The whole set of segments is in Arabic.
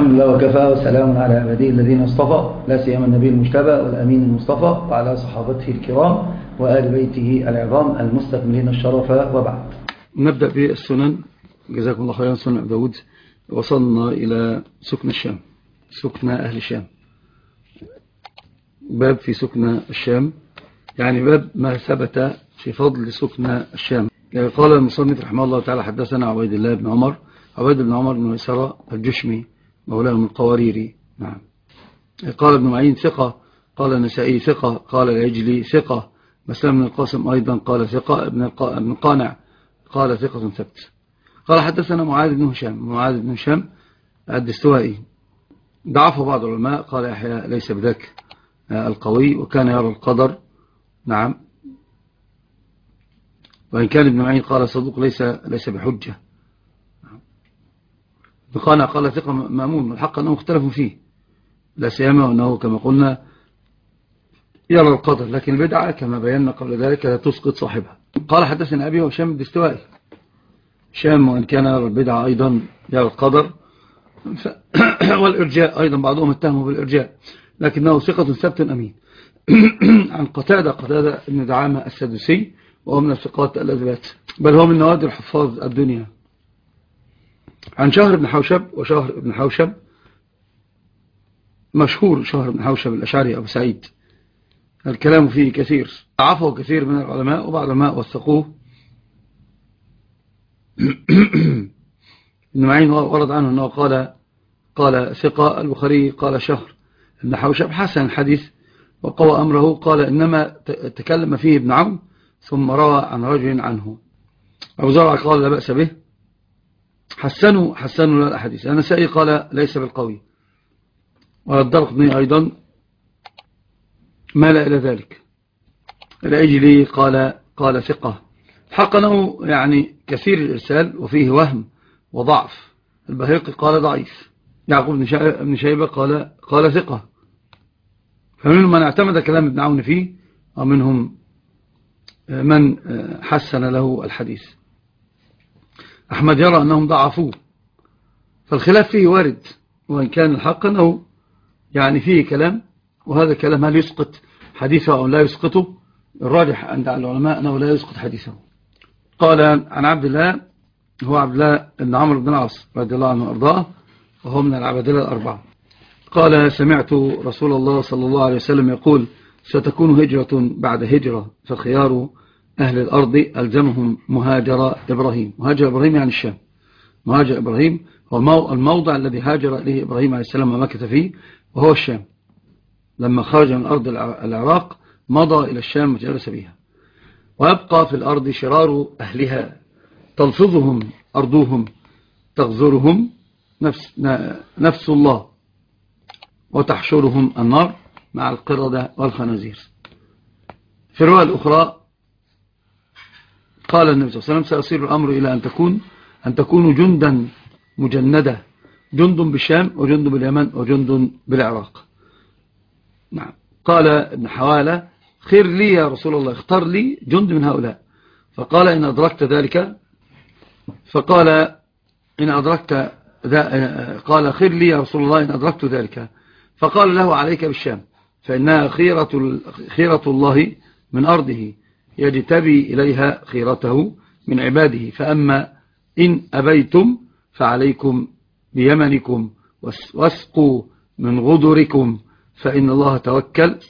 الحمد لله وكفى، وسلام على عباده الذين اصطفى، لا سيما النبي المجتبى والأمين المصطفى وعلى صحابته الكرام وآل بيته العظام المستكملين الشرف، وبعد. نبدأ بالسنن. جزاكم الله خيرا. سنن أبي داود. وصلنا إلى سكن الشام، سكن أهل الشام، باب في سكن الشام، يعني باب ما ثبت في فضل سكن الشام. قال المصنف رحمه الله تعالى: حدثنا عبيد الله بن عمر، عبيد بن عمر بن ميسرة الجشمي مولاه من القواريري. نعم. قال ابن معين ثقة، قال النسائي ثقة، قال العجلي ثقة، مسلم بن القاسم أيضا قال ثقة، ابن قانع قال ثقة ثبت. قال حدثنا معاذ بن هشام، معاذ بن هشام الدستوائي ضعفه بعض العلماء، قال يحيى ليس بذاك القوي، وكان يرى القدر. نعم. وإن كان ابن معين قال صدوق ليس بحجة. ابن قانع قال ثقة مأمون، والحق أنه اختلفوا فيه، لا سيما أنه كما قلنا يرى القدر، لكن البدعة كما بينا قبل ذلك لا تسقط صاحبها. قال حدثنا أبي وهشام الدستوائي، هشام وإن كان يرى البدعة أيضا يرى القدر والإرجاء أيضا، بعضهم اتهموا بالإرجاء، لكنه ثقة ثبت أمين. عن قتادة ابن دعامة السدوسي، وهو من الثقات الأثبات، بل هو من نوادر حفاظ الدنيا. عن شهر بن حوشب، وشهر بن حوشب مشهور، شهر بن حوشب الأشعري أبو سعيد، الكلام فيه كثير، ضعفه كثير من العلماء، وبعض العلماء وثقوه. ابن معين ورد عنه أنه قال ثقة. البخاري قال شهر بن حوشب حسن الحديث وقوى أمره، قال إنما تكلم فيه ابن عون ثم روى عن رجل عنه. أبو زرع قال لا بأس به، حسنوا له الأحاديث. النسائي قال ليس بالقوي، والدرقطني أيضا مال إلى ذلك. العجلي قال ثقة. حق أنه يعني كثير الإرسال وفيه وهم وضعف. البهيقي قال ضعيف. يعقوب بن شيبة قال ثقة. فمنهم من اعتمد كلام ابن عون فيه، ومنهم من حسن له الحديث. أحمد يرى أنهم ضعفوه، فالخلاف فيه وارد، وإن كان الحق أنه يعني فيه كلام، وهذا الكلام هل يسقط حديثه أو لا يسقطه؟ الراجح عند العلماء أنه لا يسقط حديثه. قال عن عبد الله، هو عبد الله بن عمرو بن العاص رضي الله عنه وأرضاه، وهو من العبادلة الأربعة. قال سمعت رسول الله صلى الله عليه وسلم يقول: ستكون هجرة بعد هجرة، فخيار أهل الأرض ألزمهم مهاجر إبراهيم. مهاجر إبراهيم يعني الشام. مهاجر إبراهيم هو الموضع الذي هاجر إليه إبراهيم عليه السلام ومكث فيه، وهو الشام. لما خرج من أرض العراق مضى إلى الشام وجلس بها. ويبقى في الأرض شرار أهلها، تلفظهم أرضهم، تغزرهم نفس الله، وتحشرهم النار مع القردة والخنازير. في الرواية الأخرى قال النبي صلى الله عليه وسلم: سيصير الأمر إلى أن تكونوا جندا مجندة، جند بالشام وجند باليمن وجند بالعراق. نعم. قال ابن حوالة: خير لي يا رسول الله، اختار لي جند من هؤلاء. فقال إن أدركت ذلك، قال خير لي يا رسول الله إن أدركت ذلك. فقال له: عليك بالشام، فإنها خيرة الله من أرضه، يجتبي إليها خيرته من عباده، فأما إن أبيتم فعليكم بيمنكم، واسقوا من غدركم، فإن الله توكل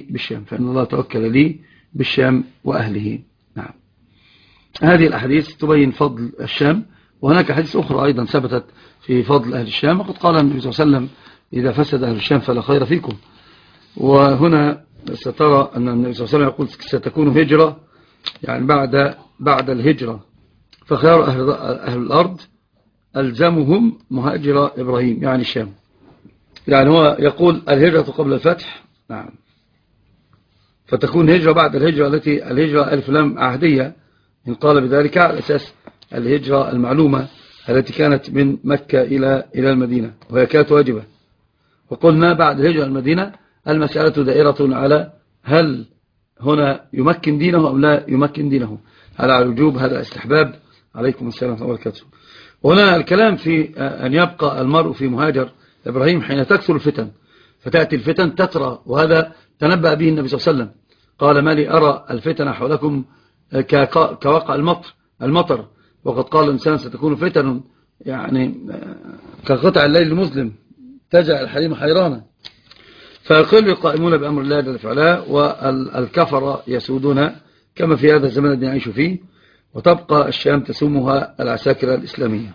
لي بالشام وأهله. نعم. هذه الأحاديث تبين فضل الشام، وهناك حديث أخرى أيضا ثبتت في فضل أهل الشام، وقد قال النبي صلى الله عليه وسلم: إذا فسد أهل الشام فلا خير فيكم. وهنا سترى أن النبي صلى الله عليه وسلم يقول: ستكون هجرة، يعني بعد الهجرة، فخيار أهل الأرض ألزمهم مهاجر إبراهيم، يعني الشام. يعني هو يقول الهجرة قبل الفتح. نعم. فتكون هجرة بعد الهجرة، الهجرة ألف لام عهدية، إن قال بذلك على أساس الهجرة المعلومة التي كانت من مكة إلى المدينة، وهي كانت واجبة. وقلنا بعد الهجرة المدينة المسألة دائرة على هل هنا يمكن دينه أو لا يمكن دينه، هل على الوجوب، هذا استحباب. عليكم السلام ورحمة الله وبركاته. وهنا الكلام في أن يبقى المرء في مهاجر إبراهيم حين تكثر الفتن، فتأتي الفتن تترى، وهذا تنبأ به النبي صلى الله عليه وسلم، قال ما لي أرى الفتن حولكم كوقع المطر، وقد قال الإنسان ستكون فتن يعني كقطع الليل المظلم تجعل الحليم حيرانا. فيقل القائمون بأمر الله جل وعلا، والكفر يسودون كما في هذا الزمان الذي نعيش فيه، وتبقى الشام تسومها العساكر الإسلامية.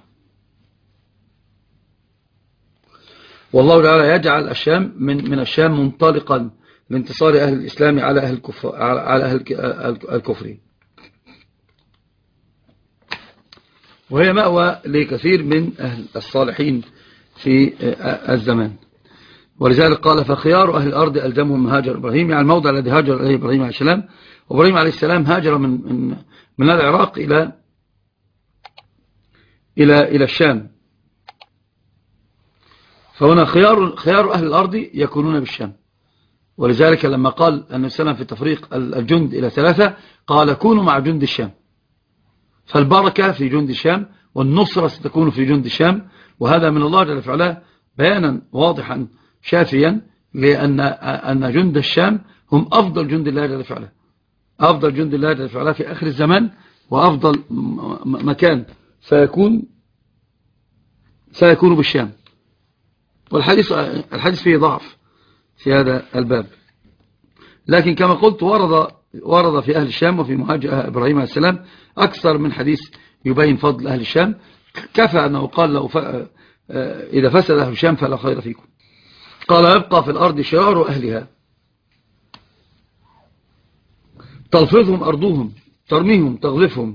والله تعالى يجعل الشام من الشام منطلقا لانتصار أهل الإسلام على أهل الكفر، وهي مأوى لكثير من أهل الصالحين في الزمان. ولذلك قال فخيار أهل الأرض ألزمهم هاجر إبراهيم، يعني الموضع الذي هاجر إليه إبراهيم عليه السلام. وإبراهيم عليه السلام هاجر من العراق إلى الشام، فهنا خيار أهل الأرض يكونون بالشام. ولذلك لما قال النبي صلى الله عليه وسلم في تفريق الجند إلى 3 قال كونوا مع جند الشام، فالبركة في جند الشام والنصرة ستكون في جند الشام، وهذا من الله جل وعلا بيانا واضحا شافيا، لأن جند الشام هم أفضل جند الله جل وعلا، أفضل جند الله جل وعلا في آخر الزمان، وأفضل مكان سيكون بالشام. والحديث فيه ضعف في هذا الباب، لكن كما قلت ورد في أهل الشام وفي مهاجر إبراهيم عليه السلام أكثر من حديث يبين فضل أهل الشام. كفى أنه قال له إذا فسد أهل الشام فلا خير فيكم. قال يبقى في الأرض شرار أهلها تلفظهم أرضهم ترميهم تغلفهم.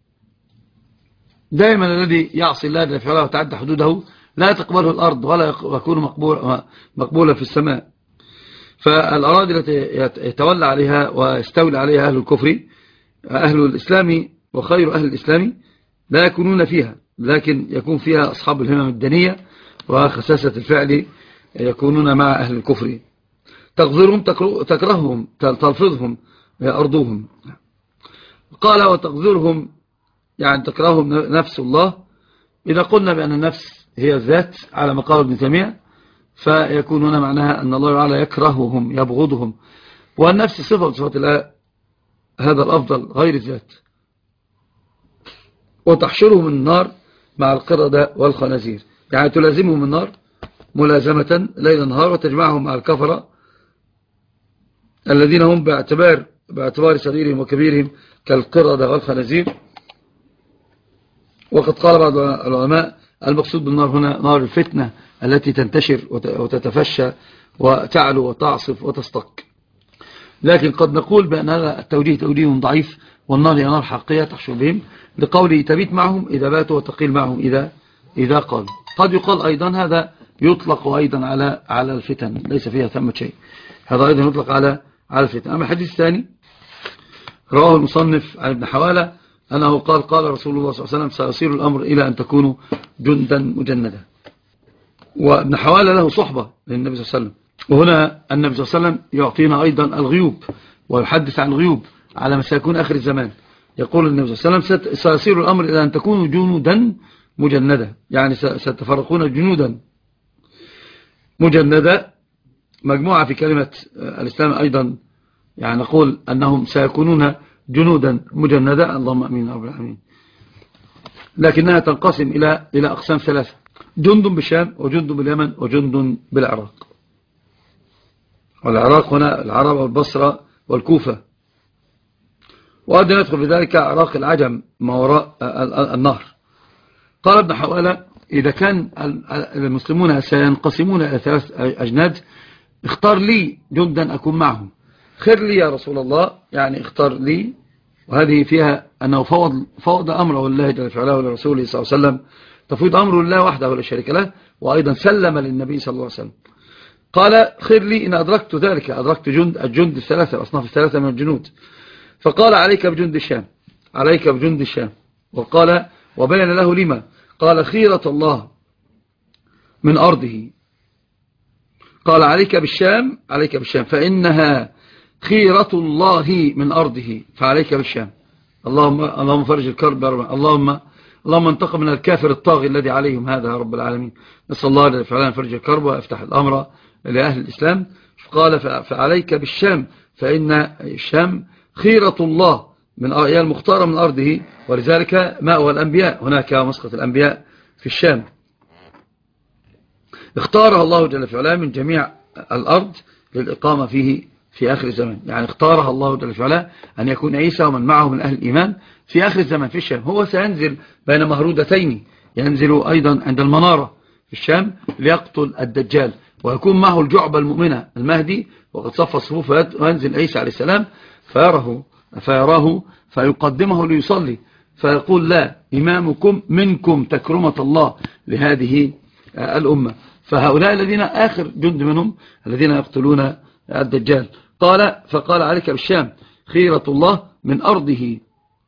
دائما الذي يعصي الله جل وعلا وتعدى حدوده لا تقبله الأرض ولا يكون مقبولا في السماء. فالأراضي التي يتولى عليها ويستولى عليها أهل الكفر أهل الإسلام وخير أهل الإسلام لا يكونون فيها، لكن يكون فيها أصحاب الهمم الدنية وخساسة الفعل يكونون مع أهل الكفر. تغذرهم تكرههم تلفظهم أرضهم. قال وتغذرهم يعني تكرههم نفس الله. إذا قلنا بأن النفس هي الذات على ما قال ابن تيمية، فيكونون معناها أن الله تعالى يكرههم يبغضهم، والنفس صفة صفات الله هذا الأفضل غير الذات. وتحشرهم النار مع القردة والخنازير، يعني تلازمهم النار ملازمة ليل نهار، وتجمعهم مع الكفرة الذين هم باعتبار صغيرهم وكبيرهم كالقردة والخنازير. وقد قال بعض العلماء المقصود بالنار هنا نار الفتنة التي تنتشر وتتفشى وتعلو وتعصف وتستق. لكن قد نقول بأن هذا التوجيه توجيه ضعيف، والنار هي نار حقيقية تحشر بهم، لقوله تبيت معهم إذا باتوا وتقيل معهم إذا قالوا. قد يقال أيضا هذا يطلق أيضا على الفتن، ليس فيها ثمة شيء، هذا أيضا يطلق على الفتن. أما الحديث الثاني رواه المصنف عن ابن حوالة أنه قال رسول الله صلى الله عليه وسلم سيصير الأمر إلى أن تكونوا جندا مجندا. وابن حوالة له صحبة للنبي صلى الله عليه وسلم، وهنا النبي صلى الله عليه وسلم يعطينا أيضا الغيوب ويحدث عن الغيوب على ما سيكون آخر الزمان. يقول النبي صلى الله عليه وسلم سيصير الأمر إلى أن تكونوا جنودا مجندة، يعني ستفرقون جنودا مجندة، مجموعة في كلمة الإسلام أيضا، يعني نقول أنهم سيكونون جنودا مجندة، اللهم أمين رب العالمين. لكنها تنقسم إلى أقسام 3، جند بالشام وجند باليمن وجند بالعراق. والعراق هنا العرب والبصرة والكوفة، وقد ندخل في ذلك عراق العجم ما وراء النهر. قال ابن حوالة إذا كان المسلمون سينقسمون إلى 3 أجناد، اختار لي جندا أكون معهم، خير لي يا رسول الله، يعني اختار لي. وهذه فيها أنه فوض أمره لله جل وعلا ولرسوله صلى الله عليه وسلم، تفويض أمره لله وحده ولا شريك له، وأيضا سلم للنبي صلى الله عليه وسلم. قال خير لي إن أدركت ذلك، أدركت الجند 3 الأصناف 3 من الجنود. فقال عليك بجند الشام، عليك بجند الشام. وقال وبين له لما، قال خيرة الله من أرضه. قال عليك بالشام، عليك بالشام فإنها خيرة الله من أرضه، فعليك بالشام. اللهم فرج الكرب، اللهم انتقم من الكافر الطاغي الذي عليهم هذا يا رب العالمين. نسأل الله جل وعلا فرج الكرب ويفتح الأمر لأهل الإسلام. قال فعليك بالشام فإن الشام خيرة الله من هي المختارة من أرضه، ولذلك مأوى الأنبياء، هناك مسقط الأنبياء في الشام. اختارها الله جل وعلا من جميع الأرض للإقامة فيه في آخر الزمان. يعني اختارها الله جل وعلا أن يكون عيسى ومن معه من أهل الإيمان في آخر الزمان في الشام. هو سينزل بين مهرودتين، ينزل أيضا عند المنارة في الشام ليقتل الدجال، ويكون معه الجعبة المؤمنة المهدي وقد صف الصفوف، وينزل عيسى عليه السلام فيراه فيقدمه ليصلي، فيقول لا إمامكم منكم تكرمة الله لهذه الأمة. فهؤلاء الذين آخر جند منهم الذين يقتلون الدجال. فقال عليك بالشام خيرة الله من أرضه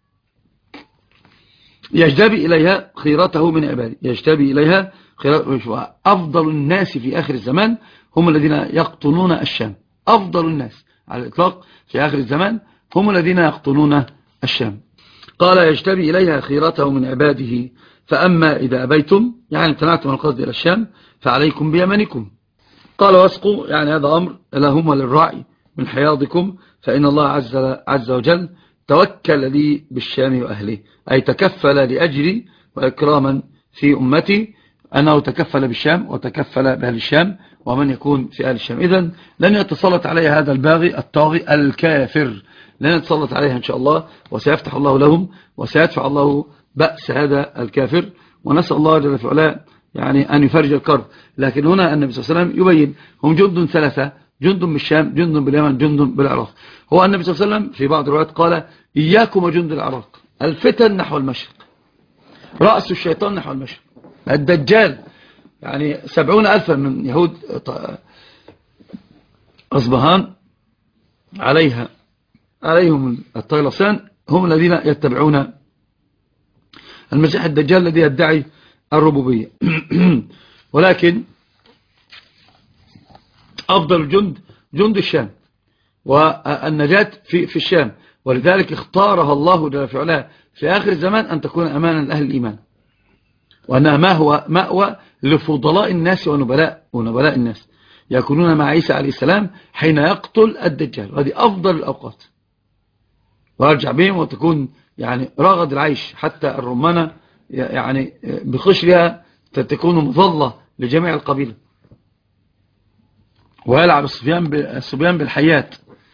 يجتبي إليها خيرته من عباده، يجتبي إليها أفضل الناس في آخر الزمان هم الذين يقطنون الشام. أفضل الناس على الإطلاق في آخر الزمان هم الذين يقطنون الشام. قال يجتبي إليها خيرته من عباده، فأما إذا أبيتم يعني امتنعتم من القصد إلى الشام فعليكم بيمنكم. قال واسقوا يعني هذا أمر لهم وللراعي من حياضكم، فإن الله عز وجل توكل لي بالشام وأهله، أي تكفل لأجري وإكراما في أمتي، أنه تكفل بالشام وتكفل بأهل الشام ومن يكون في أهل الشام. إذن لن يتسلط عليه هذا الباغي الطاغي الكافر، لن يتسلط عليها إن شاء الله، وسيفتح الله لهم وسيدفع الله بأس هذا الكافر، ونسأل الله جل وعلا يعني أن يفرج الكرب. لكن هنا النبي صلى الله عليه وسلم يبين هم جند ثلاثة، جند بالشام، جند باليمن، جند بالعراق. هو النبي صلى الله عليه وسلم في بعض الروايات قال إياكم وجند العراق، الفتن نحو المشرق، رأس الشيطان نحو المشرق، الدجال يعني 70,000 من يهود أصبهان عليهم الطيلسان هم الذين يتبعون المسيح الدجال الذي يدعي الربوبية. ولكن أفضل جند الشام، والنجاة في الشام، ولذلك اختارها الله جل وعلا في آخر الزمان أن تكون أمانا لأهل الإيمان، وأنها مأوى لفضلاء الناس ونبلاء الناس يكونون مع عيسى عليه السلام حين يقتل الدجال. وهذه أفضل الأوقات، ويرجع بهم وتكون يعني رغد العيش، حتى الرمانة يعني بقشرها تكون مظلة لجميع القبيلة، ويلعب الصبيان بالحيات.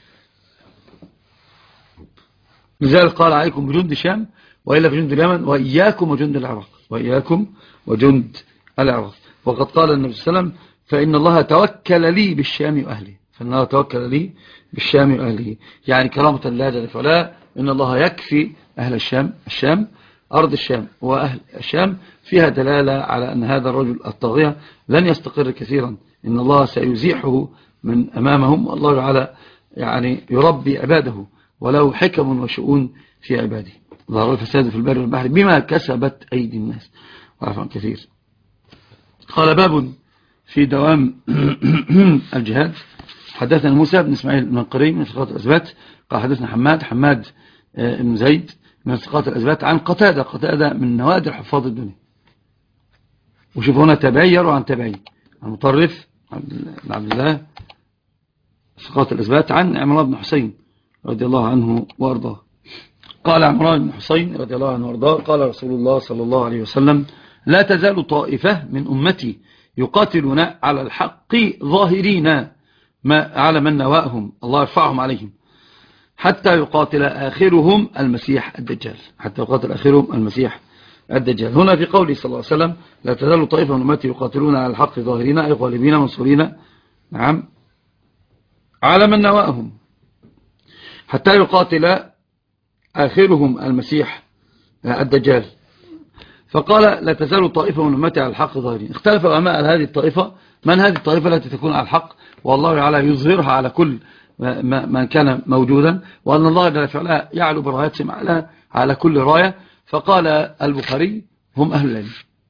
لذلك قال عليكم بجند الشام وإلا في جند اليمن وإياكم وجند العراق، وإياكم وجند العراق. وقد قال النبي صلى الله عليه وسلم فإن الله توكل لي بالشام وأهله، فإن الله توكل لي بالشام وأهله، يعني كرامة الله جل وعلا إن الله يكفي أهل الشام أرض الشام وأهل الشام، فيها دلالة على أن هذا الرجل الطاغية لن يستقر كثيرا، إن الله سيزيحه من أمامهم، والله تعالى يعني يربي عباده ولو حكم وشؤون في عباده. ظهر الفساد في البر والبحر بما كسبت أيدي الناس وعفوا كثير. قال باب في دوام الجهاد. حدثنا موسى بن إسماعيل بن قري من ثقات الأثبات قال حدثنا حماد بن زيد من ثقات الأثبات عن قتادة من نوادر حفاظ الدنيا. وشوف هنا تبعير عن تبعي عن مطرف عبد الله ثقات الأثبات عن عمران بن حسين رضي الله عنه وارضاه. قال عمران بن حسين رضي الله عنه وارضاه قال رسول الله صلى الله عليه وسلم لا تزال طائفة من أمتي يقاتلون على الحق ظاهرين على من نواهم الله يرفعهم عليهم حتى يقاتل آخرهم المسيح الدجال، حتى يقاتل آخرهم المسيح الدجال. هنا في قوله صلى الله عليه وسلم لا تزال طائفة من أمتي يقاتلون على الحق ظاهرين أي غالبين منصورين، نعم، على من نواهم حتى يقاتل آخرهم المسيح الدجال. فقال لا تزال طائفة من أمتي على الحق ظاهرين. اختلف العلماء على هذه الطائفة، من هذه الطائفة التي تكون على الحق والله تعالى يظهرها على كل من كان موجودا، وأن الله جل وعلا يعلو براياتهم على كل راية. فقال البخاري هم أهل العلم،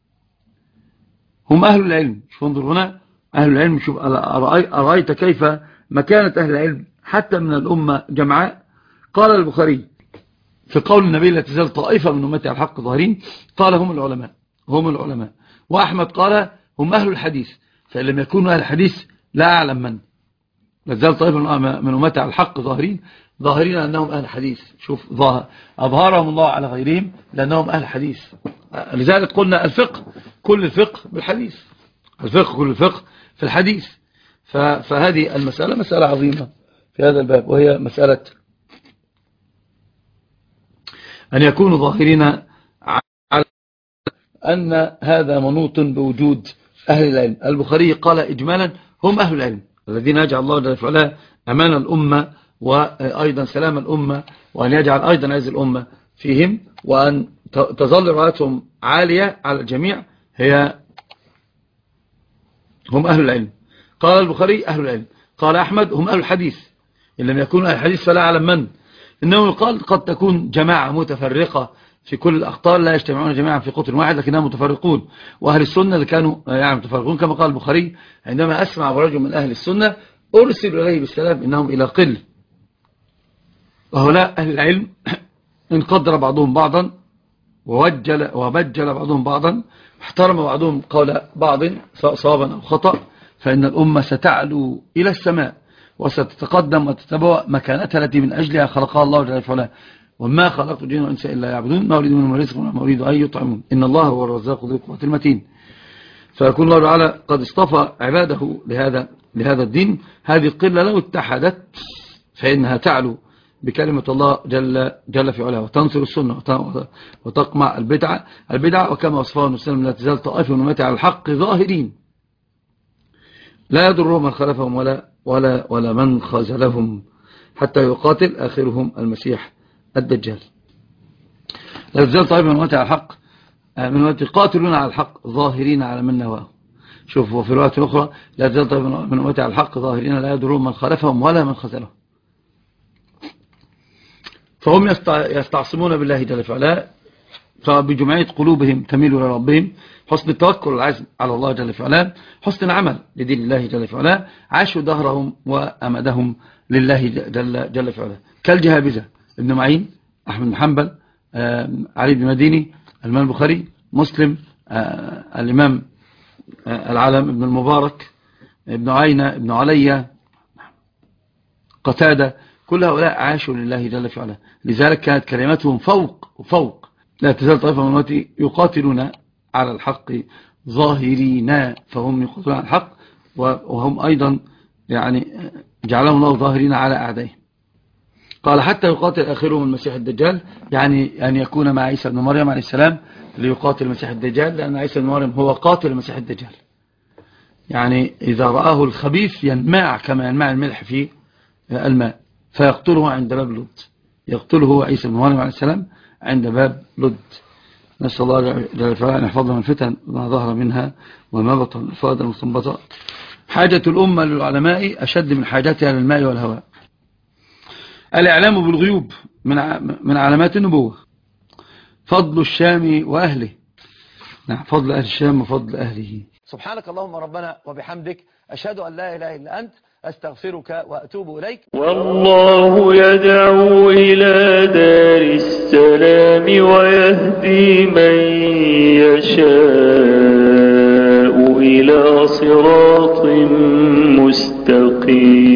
هم أهل العلم. شوف انظر هنا أهل العلم، شوف أرأيت كيف مكانة أهل العلم حتى من الأمة جمعاء. قال البخاري في قول النبي لا تزال طائفة من أمتي على الحق ظاهرين، قال هم العلماء. وأحمد قال هم أهل الحديث، فإن لم يكونوا أهل الحديث لا أعلم من. لا تزال طائفة من أمتي على الحق ظاهرين أنهم أهل الحديث. شوف أظهرهم الله على غيرهم لأنهم أهل الحديث. لذلك قلنا الفقه كل الفقه بالحديث، الفقه كل الفقه في الحديث. فهذه المسألة مسألة عظيمة في هذا الباب، وهي مسألة أن يكونوا ظاهرين على أن هذا منوط بوجود أهل العلم. البخاري قال إجمالا هم أهل العلم الذين يجعل الله جل وعلا أمان الأمة وأيضا سلام الأمة، وأن يجعل أيضا هذه الأمة فيهم، وأن تظل رأيتهم عالية على الجميع، هم أهل العلم. قال البخاري أهل العلم. قال أحمد هم أهل الحديث، إن لم يكونوا أهل الحديث فلا أعلم من. إنه يقال قد تكون جماعة متفرقة في كل الأخطار لا يجتمعون جميعا في قطر واحد لكنهم متفرقون، وأهل السنة اللي كانوا يعني متفرقون، كما قال البخاري عندما أسمع برجل من أهل السنة أرسل إليه بالسلام إنهم إلى قل. وهؤلاء أهل العلم إن قدر بعضهم بعضا وبجل بعضهم بعضا، احترم بعضهم قول بعض صوابا أو خطأ، فإن الأمة ستعلو إلى السماء وستتقدم وتتبوأ مكانتها التي من أجلها خلقها الله جل وعلا. وما خلقت الجن والإنس إلا يعبدون ما أريد منهم من رزق وما أريد أن يطعمون إن الله هو الرزاق ذو القوة المتين. فيكون الله تعالى قد اصطفى عباده لهذا الدين. هذه القلة لو اتحدت فإنها تعلو بكلمة الله جل في علاه، وتنصر السنة وتقمع البدعة. وكما وصفه النبي صلى الله عليه وسلم لا تزال طائفة من أمتي على الحق ظاهرين لا يضرهم من خلفهم ولا من خذلهم حتى يقاتل آخرهم المسيح الدجال. لا تزال طائفة من أمتي على الحق من أمتي قاتلون على الحق ظاهرين على من نواه. شوف، وفي رواية أخرى لا تزال طائفة من أمتي على الحق ظاهرين لا يضرهم من خلفهم ولا من خذلهم. فهم يستعصمون بالله جل وعلا، فبجمعية قلوبهم تميل إلى ربهم، حسن التوكل والعزم على الله جل وعلا، حسن العمل لدين الله جل وعلا، عاشوا دهرهم وأمدهم لله جل وعلا. كالجهابذة ابن معين، أحمد بن حنبل، علي بن مديني، الإمام البخاري، مسلم، الإمام العالم ابن المبارك، ابن عينة، ابن عليا، قتادة، كل هؤلاء عاشوا لله جل وعلا. لذلك كانت كلمتهم فوق. لا تزال طائفة من أمتي يقاتلون على الحق ظاهرين، فهم يقاتلون على الحق، وهم أيضا يعني جعلهم الله ظاهرين على أعدائهم. قال حتى يقاتل آخرهم المسيح الدجال، يعني أن يكون مع عيسى بن مريم عليه السلام ليقاتل المسيح الدجال، لأن عيسى بن مريم هو قاتل المسيح الدجال. يعني إذا رآه الخبيث ينماع كما ينماع الملح في الماء، فيقتله عند باب لد، يقتله عيسى بن مريم عليه السلام عند باب لد. نسأل الله جل وعلا أن يحفظنا من الفتن ما ظهر منها وما بطن، الفوائد المستنبطات. حاجة الأمة للعلماء أشد من حاجتها للماء والهواء. الإعلام بالغيوب من علامات النبوة. فضل الشام وأهله، نعم، فضل أهل الشام وفضل أهله. سبحانك اللهم ربنا وبحمدك، أشهد أن لا إله إلا أنت، أستغفرك وأتوب إليك. والله يدعو إلى دار السلام ويهدي من يشاء إلى صراط مستقيم.